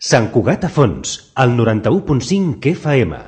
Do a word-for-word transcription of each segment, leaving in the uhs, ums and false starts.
Sant Cugat a Fons, al noranta-u punt cinc F M.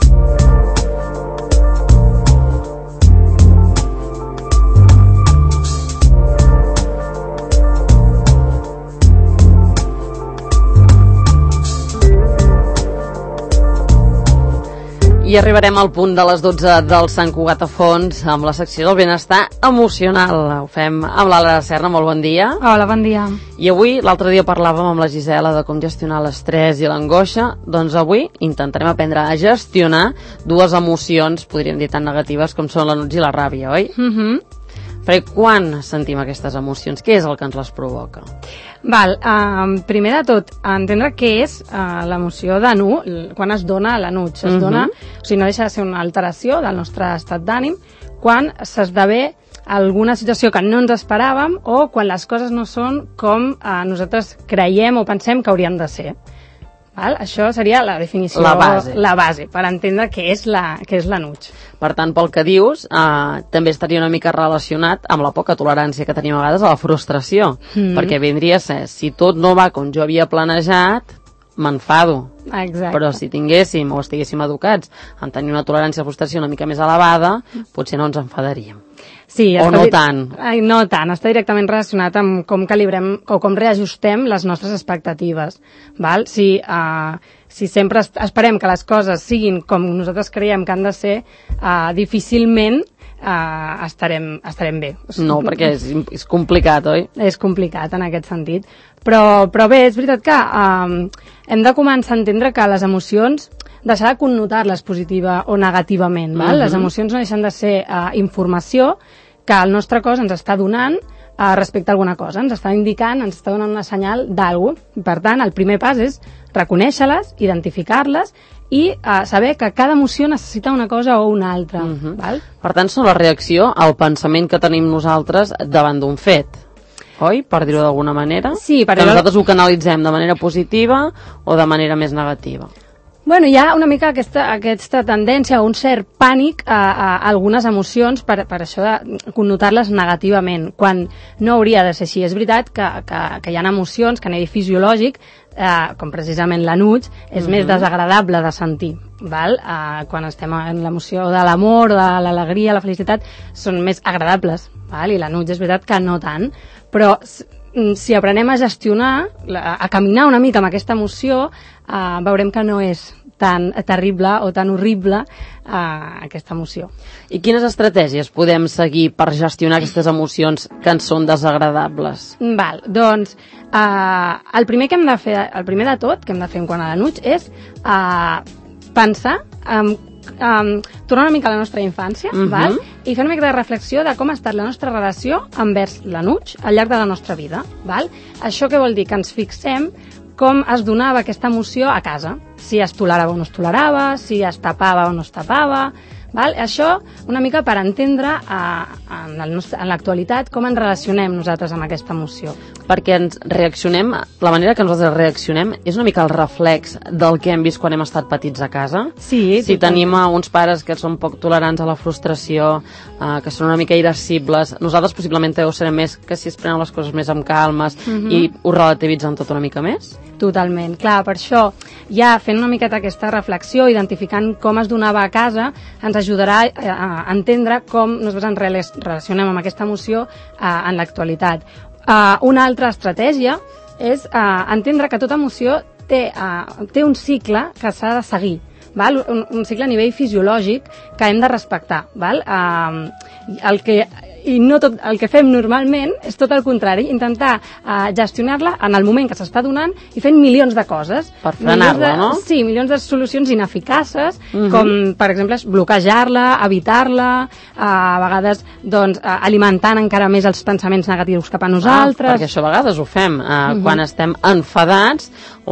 I arribarem al punt de les dotze del Sant Cugat a Fons amb la secció del benestar emocional. Ho fem amb l'Ala Serna. Molt bon dia. Hola, bon dia. I avui, l'altre dia parlàvem amb la Gisela de com gestionar l'estrès i l'angoixa. Doncs avui intentarem aprendre a gestionar dues emocions, podríem dir tan negatives com són l'enuig i la ràbia, oi? Mhm. Perquè quan sentim aquestes emocions, què és el que ens les provoca? Val, uh, primer de tot, entendre què és uh, l'emoció d'enuig, quan es dona l'enuig. Es Mhm. dona, o sigui, no deixa de ser una alteració del nostre estat d'ànim quan s'esdevé alguna situació que no ens esperàvem o quan les coses no són com uh, nosaltres creiem o pensem que haurien de ser. Val? Això seria la definició, La base. la base per entendre què és la, què és l'enuig. Per tant, pel que dius, eh, també estaria una mica relacionat amb la poca tolerància que tenim a vegades a la frustració. Mm. Perquè vindria a ser, si tot no va com jo havia planejat, m'enfado. Exacte. Però si tinguéssim o estiguéssim educats en tenir una tolerància a la frustració una mica més elevada, potser no ens enfadaríem. Sí, O està no di- tant. Ai, no tant, està directament relacionat amb com calibrem o com reajustem les nostres expectatives. Val? Si, uh, si sempre es- esperem que les coses siguin com nosaltres creiem que han de ser, uh, difícilment uh, estarem, estarem bé. No, perquè és, és complicat, oi? És complicat en aquest sentit. Però, però bé, és veritat que um, hem de començar a entendre que les emocions, deixar de connotar-les positiva o negativament. Val? Mhm. Les emocions no deixen de ser uh, informació que el nostre cos ens està donant uh, respecte a alguna cosa. Ens està indicant, ens està donant una senyal d'algú. Per tant, el primer pas és reconèixer-les, identificar-les i uh, saber que cada emoció necessita una cosa o una altra. Mhm. Val? Per tant, són la reacció al pensament que tenim nosaltres davant d'un fet. Oi? Per dir-ho d'alguna manera? Sí, per que dir-ho- nosaltres ho canalitzem de manera positiva o de manera més negativa. Bueno, hi ha una mica aquesta, aquesta tendència, un cert pànic a, a, a algunes emocions per, per això de connotar-les negativament, quan no hauria de ser així. És veritat que, que, que hi ha emocions que a nivell fisiològic, eh, com precisament l'enuig, és Mhm. més desagradable de sentir. Val? Eh, quan estem en l'emoció de l'amor, de l'alegria, la felicitat, són més agradables. Val? I l'enuig és veritat que no tant. Però si aprenem a gestionar, a caminar una mica amb aquesta emoció, eh, veurem que no és tan terrible o tan horrible eh, aquesta emoció. I quines estratègies podem seguir per gestionar aquestes emocions que ens són desagradables? Val, doncs, eh, el primer que hem de fer, el primer de tot que hem de fer en quant a l'enuig és eh, pensar en Um, tornar una mica a la nostra infància, Mhm. val? I fer una mica de reflexió de com ha estat la nostra relació envers l'enuig al llarg de la nostra vida. Val? Això què vol dir? Que ens fixem com es donava aquesta emoció a casa. Si es tolerava o no es tolerava, si es tapava o no es tapava. Val? Això una mica per entendre uh, en, el nostre, en l'actualitat com ens relacionem nosaltres amb aquesta emoció. Perquè ens reaccionem, la manera que nosaltres reaccionem és una mica el reflex del que hem vist quan hem estat petits a casa. Sí, Si totalment. tenim uh, uns pares que són poc tolerants a la frustració, uh, que són una mica irascibles, nosaltres possiblement ho serem més que si es prenen les coses més amb calmes Mhm. i ho relativitzen tot una mica més. Totalment, clar, per això ja fent una miqueta aquesta reflexió, identificant com es donava a casa, ens ajudarà a, a entendre com nosaltres ens rela- relacionem amb aquesta emoció uh, en l'actualitat. Uh, una altra estratègia és uh, entendre que tota emoció té, uh, té un cicle que s'ha de seguir. Val? Un, un cicle a nivell fisiològic que hem de respectar. Val? Uh, el que i no tot el que fem normalment és tot el contrari, intentar uh, gestionar-la en el moment que s'està donant i fent milions de coses. Per frenar-la, Milions de- no? Sí, milions de solucions ineficaces, Mhm. com per exemple bloquejar-la, evitar-la, uh, a vegades doncs, uh, alimentant encara més els pensaments negatius cap a nosaltres. Ah, perquè això a vegades ho fem uh, Mhm. quan estem enfadats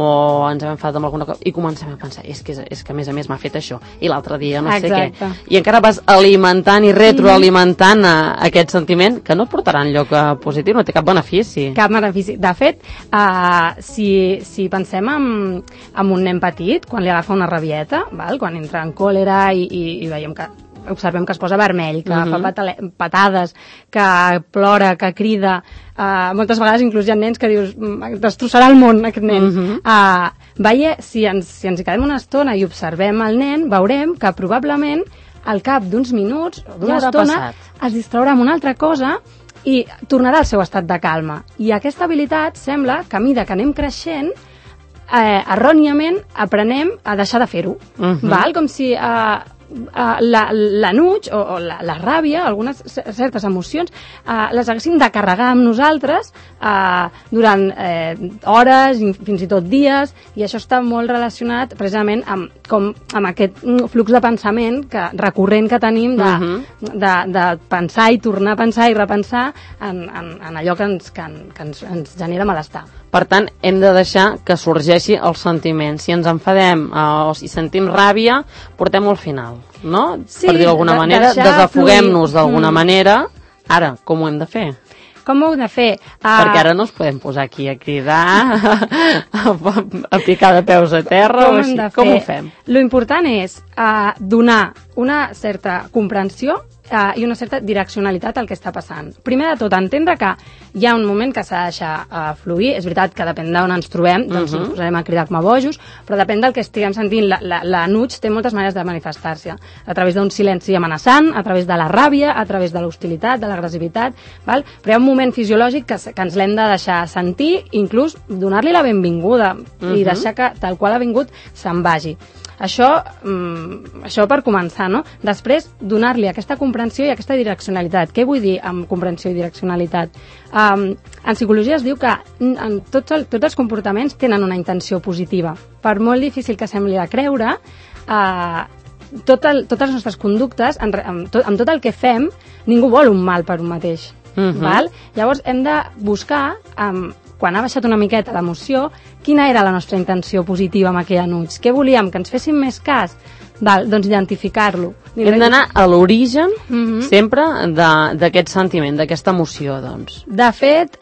o ens hem enfadat amb alguna cosa i comencem a pensar, és que, és, és que a més a més m'ha fet això i l'altre dia no sé Exacte. què. I encara vas alimentant i retroalimentant uh, aquest sentiment que no et portarà enlloc uh, positiu, no té cap benefici. Cap benefici. De fet, uh, si, si pensem en, en un nen petit, quan li agafa una rabieta, val? Quan entra en còlera i, i, i veiem que observem que es posa vermell, que Mhm. fa patale- patades, que plora, que crida. Uh, moltes vegades inclús hi ha nens que dius, "Mm, destrossarà el món aquest nen. Mhm. uh, veie, si, ens, si ens hi quedem una estona i observem el nen, veurem que probablement al cap d'uns minuts o d'una Ja haurà estona passat. es distraurà amb una altra cosa i tornarà al seu estat de calma. I aquesta habilitat sembla que a mesura que anem creixent, eh, erròniament aprenem a deixar de fer-ho. Mhm. Val? Com si eh, Uh, la, l'anuig o, o la, la ràbia, algunes certes emocions, uh, les haguéssim de carregar amb nosaltres uh, durant eh, hores, fins i tot dies, i això està molt relacionat precisament amb, com, amb aquest flux de pensament que, recurrent que tenim de, Uh-huh. de, de pensar i tornar a pensar i repensar en, en, en allò que, ens, que, que ens, ens genera malestar. Per tant, hem de deixar que sorgeixi el sentiment. Si ens enfadem eh, o si sentim ràbia, portem-ho al final, no? Sí, per dir d'alguna de- manera, deixar desafoguem-nos fluir. d'alguna Mm. manera. Ara, com ho hem de fer? Com ho hem de fer? Uh, Perquè ara no ens podem posar aquí a cridar, a, a picar de peus a terra com o hem així. de Com fer? ho fem? Lo important és uh, donar una certa comprensió uh, i una certa direccionalitat al que està passant. Primer de tot, entendre que hi ha un moment que s'ha de deixar uh, fluir. És veritat que depèn d'on ens trobem, doncs Mhm. ens posarem a cridar com a bojos, però depèn del que estiguem sentint. La, la, la nuig té moltes maneres de manifestar-se. A través d'un silenci amenaçant, a través de la ràbia, a través de l'hostilitat, de l'agressivitat, val? Però hi ha un moment fisiològic que, que ens l'hem de deixar sentir, inclús donar-li la benvinguda Mhm. i deixar que tal qual ha vingut se'n vagi. Això, mm, això per començar, no? Després, donar-li aquesta comprensió i aquesta direccionalitat. Què vull dir amb comprensió i direccionalitat? Um, en psicologia es diu que en tots, el, tots els comportaments tenen una intenció positiva. Per molt difícil que sembli de creure, uh, tot el, totes les nostres conductes, en, amb, tot, amb tot el que fem, ningú vol un mal per un mateix. Mhm. Val? Llavors hem de buscar, um, quan ha baixat una miqueta l'emoció, quina era la nostra intenció positiva amb aquell anuig. Què volíem? Que ens fessin més cas? Val, doncs identificar-lo. Hem d'anar a l'origen, Mhm. sempre, de- d'aquest sentiment, d'aquesta emoció, doncs. De fet,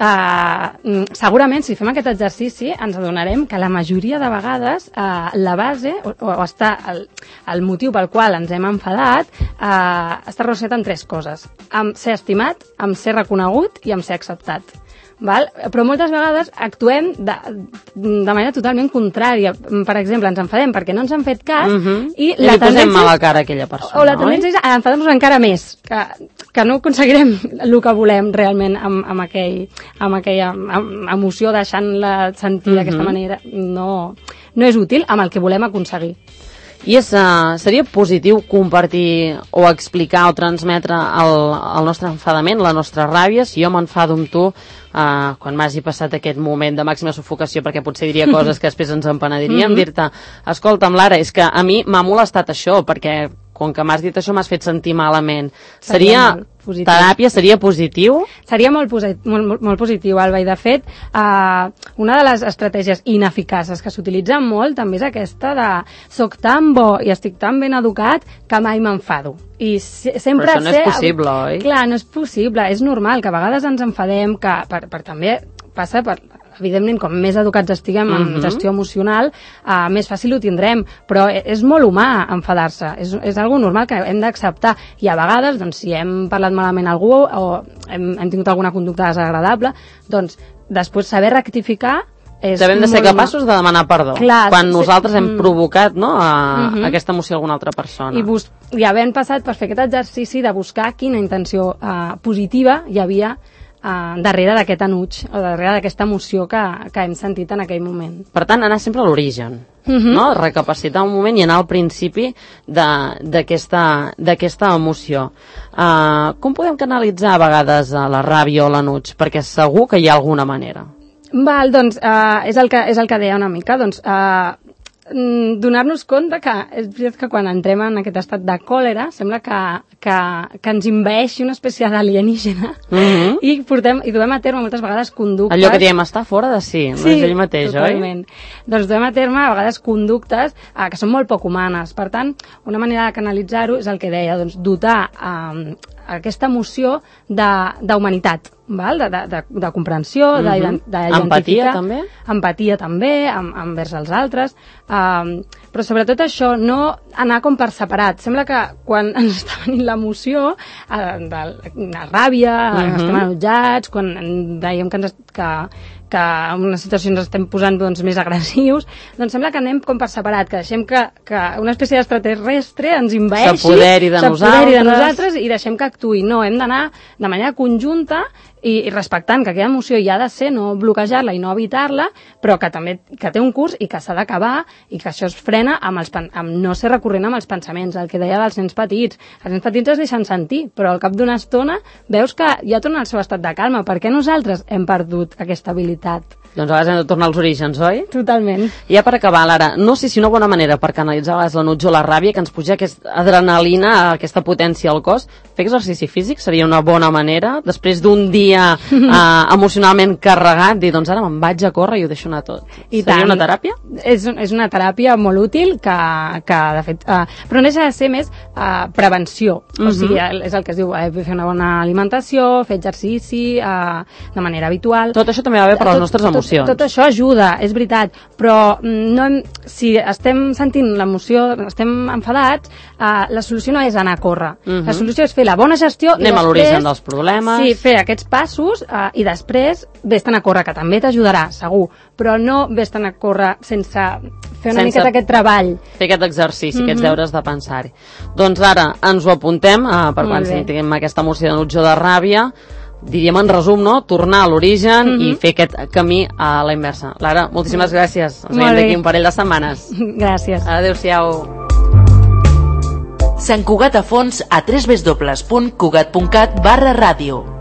eh, segurament si fem aquest exercici ens adonarem que la majoria de vegades eh, la base o, o està el, el motiu pel qual ens hem enfadat eh, està relacionat amb tres coses: amb ser estimat, amb ser reconegut i amb ser acceptat. Val? Però moltes vegades actuem de, de manera totalment contrària. Per exemple, ens enfadem perquè no ens han fet cas Mhm. i I la li posem tendència mala cara a aquella persona, o la tendència és a enfadar-nos encara més, que, que no aconseguirem el que volem realment amb, amb, aquell, amb aquella amb, emoció, deixant-la sentir d'aquesta Mhm. manera. No, no és útil amb el que volem aconseguir. I és, uh, seria positiu compartir o explicar o transmetre el, el nostre enfadament, la nostra ràbia. Si jo m'enfado amb tu, uh, quan m'hagi passat aquest moment de màxima sufocació, perquè potser diria coses que després ens empenediríem, Mhm. dir-te, escolta'm, Lara, és que a mi m'ha molestat això, perquè com que m'has dit això m'has fet sentir malament. Seria Seria molt positiu. teràpia, seria positiu? Seria molt, posi molt, molt, molt positiu, Alba, i de fet eh, una de les estratègies ineficaces que s'utilitzen molt també és aquesta de soc tan bo i estic tan ben educat que mai m'enfado. I se sempre Però això no és ser- possible, oi? Clar, no és possible, és normal que a vegades ens enfadem, que per, per també passa per evidentment, com més educats estiguem en Mhm. gestió emocional, uh, més fàcil ho tindrem, però és molt humà enfadar-se, és, és algo normal que hem d'acceptar, i a vegades, doncs, si hem parlat malament a algú o hem, hem tingut alguna conducta desagradable, doncs, després saber rectificar és Sabem de ser molt humà. capaços de demanar perdó. Clar, quan sí, nosaltres hem mm. provocat, no, a, Mhm. aquesta emoció a alguna altra persona. I, bus i havent passat per fer aquest exercici de buscar quina intenció uh, positiva hi havia uh, darrere d'aquest enuig o darrere d'aquesta emoció que, que hem sentit en aquell moment. Per tant, anar sempre a l'origen, Mhm. no? Recapacitar un moment i anar al principi de- d'aquesta d'aquesta emoció. Uh, com podem canalitzar a vegades uh, la ràbia o l'enuig? Perquè segur que hi ha alguna manera. Val, doncs, uh, és, el que, és el que deia una mica, doncs, uh, donar-nos compte que és veritat que quan entrem en aquest estat de còlera sembla que, que, que ens envaeixi una espècie d'alienígena Mhm. i, portem, i duem a terme moltes vegades conductes. Allò que diem, està fora de si, no és ell mateix, totalment. Doncs duem a terme a vegades conductes eh, que són molt poc humanes. Per tant, una manera de canalitzar-ho és el que deia, doncs, dotar eh, aquesta emoció d'humanitat, val? De, de, de, de comprensió, Mhm. d'identificar... Empatia, també? Empatia, també, amb, envers els altres. Um, però sobretot això, no anar com per separat. Sembla que quan ens està venint l'emoció, eh, de la ràbia, Mhm. estem enutjats, quan veiem que, ens, que, que en unes situacions estem posant doncs, més agressius, doncs sembla que anem com per separat, que deixem que, que una espècie d'extraterrestre ens envaeixi, s'apoderi de, s'apoderi de nosaltres i deixem que actuï. No, hem d'anar de manera conjunta i, i respectant que aquella emoció hi ha de ser, no bloquejar-la i no evitar-la, però que també que té un curs i que s'ha d'acabar i que això es frena amb, els, amb no ser recurrent amb els pensaments, el que deia dels nens petits. Els nens petits es deixen sentir, però al cap d'una estona veus que ja torna al seu estat de calma. Per què nosaltres hem perdut aquesta habilitat? Doncs a vegades hem de tornar als orígens, oi? Totalment. I ja per acabar, Lara, no sé si una bona manera per canalitzar a vegades l'enuig o la ràbia, que ens puja aquesta adrenalina, aquesta potència al cos, fer exercici físic seria una bona manera, després d'un dia eh, emocionalment carregat, dir, doncs ara me'n vaig a córrer i ho deixo anar tot. I seria tant. una teràpia? És, és una teràpia molt útil que, que de fet, eh, però no deixa de ser més eh, prevenció. Uh-huh. O sigui, és el que es diu, eh, fer una bona alimentació, fer exercici eh, de manera habitual. Tot això també va bé per a les nostres emocions. Tot, tot això ajuda, és veritat, però no hem, si estem sentint l'emoció, estem enfadats, eh, la solució no és anar a córrer. Uh-huh. La solució és fer la bona gestió. Anem i després, a l'origen dels problemes. Sí, fer aquests passos eh, i després vés-te'n a córrer, que també t'ajudarà, segur, però no vés-te'n a córrer sense fer una sense miqueta aquest treball. Fer aquest exercici, Mm-hmm. aquests deures de pensar-hi. Doncs ara ens ho apuntem eh, per quan tinguem aquesta emoció d'enuig o de ràbia. Diríem en resum, no? Tornar a l'origen mm-hmm. i fer aquest camí a la inversa. Lara, moltíssimes gràcies. Ens veiem d'aquí un parell de setmanes. Gràcies. Adéu-siau. Sant Cugat a fons a w w w punt cugat punt cat barra ràdio.